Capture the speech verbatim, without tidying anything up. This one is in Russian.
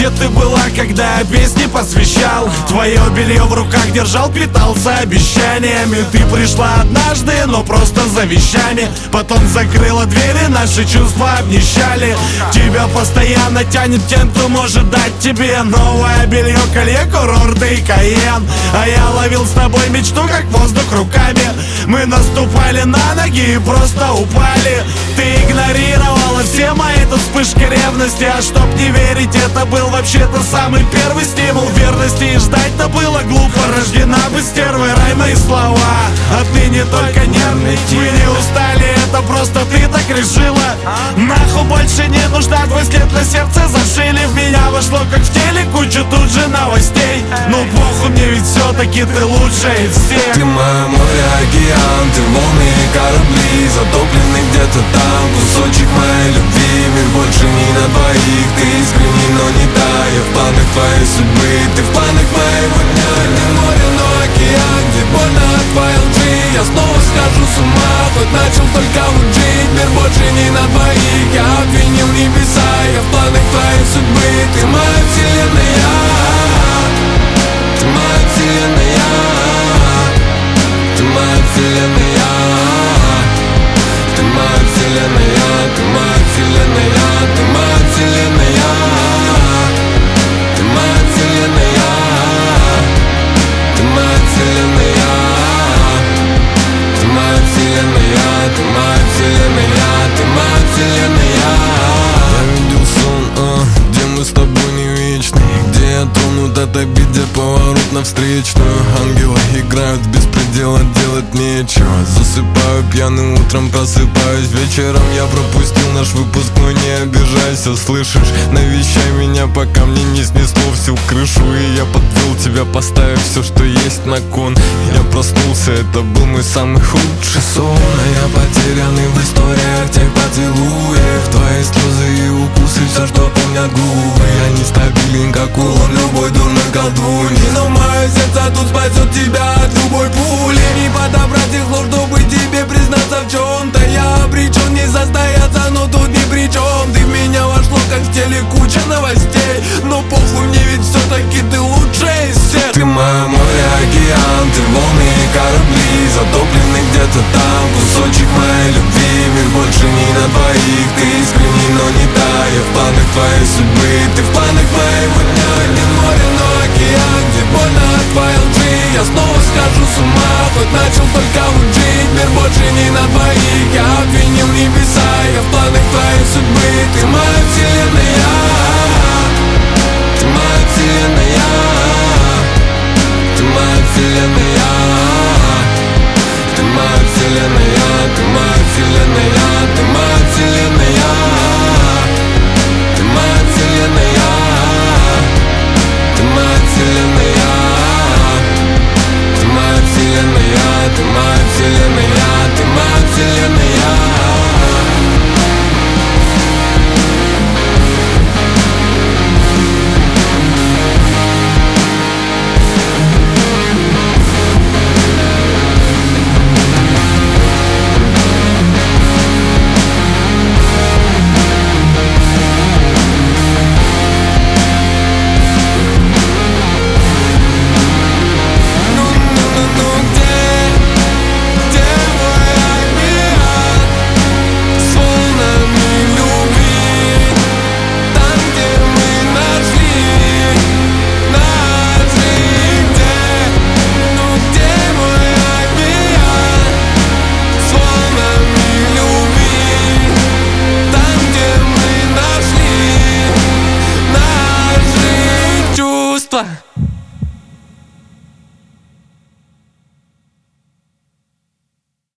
Где ты была, когда я песни посвящал? Твое белье в руках держал, питался обещаниями. Ты пришла однажды, но просто за вещами. Потом закрыла двери, наши чувства обнищали. Тебя постоянно тянет тем, кто может дать тебе новое белье, колье, курорты и Кайен. А я ловил с тобой мечту, как воздух руками. Мы наступали на ноги и просто упали. Ты игнорировала все мои тут вспышки ревности. А чтоб не верить, это был вообще-то самый первый стимул верности. И ждать-то было глупо, рождена бы стервой. Рай мои слова, отныне только нервный тип. Мы не устали, это просто ты так решила. Нахуй больше не нужна, твой след на сердце зашили. В меня вошло как в теле кучу тут же новостей. Ну похуй, мне ведь все-таки ты лучшая из всех. Ты мое море, океан, ты волны и корабли, затоплены где-то там кусочек моей любви. Мир больше не на двоих, ты искренний, но не та. Я в планах твоей судьбы, ты в планах моего дня. Не море, но океан, где больно от твоей лжи. Я снова схожу с ума, хоть начал только вот жить. Мир больше не на двоих, я обвинил небеса. Я в планах твоей судьбы, ты моя вселенная. Ты моя вселенная. Ты моя вселенная. Ты моя вселенная. Ты моя вселенная. Ты моя вселенная. Ты моя вселенная. Ты моя вселенная. Ты моя вселенная. Ты моя вселенная. Ты моя вселенная. Я видел сон, а, где мы с тобой не вечны, где я тронут от обид, где поворот на встречную. Ангелы играют в беспредела, делать нечего. Засыпаю пьяным, утром просыпаюсь. Вечером я пропустил наш выпускной, не обижайся, слышишь? Навещай меня, пока мне не снесло всю крышу. И я подвел тебя, поставив все, что есть на кон. Я проснулся, это был мой самый худший сон. А я потерянный в историях тех поцелуев. Твои слезы и укусы, все, что помнят губы. Я нестабилен, как улон любой дурной колдуньи. Но мое сердце тут спасет тебя от любой пули. Не подобрать их слов, чтобы тебе признаться в чем-то. Я обречен не состояться, но тут ни при чем. Ты в меня вошло, как в теле куча новостей. Но похуй, мне ведь все-таки ты лучшая из всех. Ты мое море, океан, ты волны и корабли, затоплены где-то там кусочек моей любви. Мир больше не на двоих, ты искренний, но не та. Я в планах твоей судьбы, ты в планах моего дня. Не море, но океан, где больно от твоей лжи. Я снова схожу с ума, хоть начал только вот жить. Мир больше не на двоих, я обвинил небеса. Я в планах твоей судьбы, ты моя вселенная. Ты моя вселенная. Ты моя вселенная. Ты моя вселенная. Ты моя вселенная. Ты моя вселенная. Ты моя вселенная. Ты моя вселенная. Ты моя вселенная. Ты моя вселенная. Ты моя вселенная. Чувства.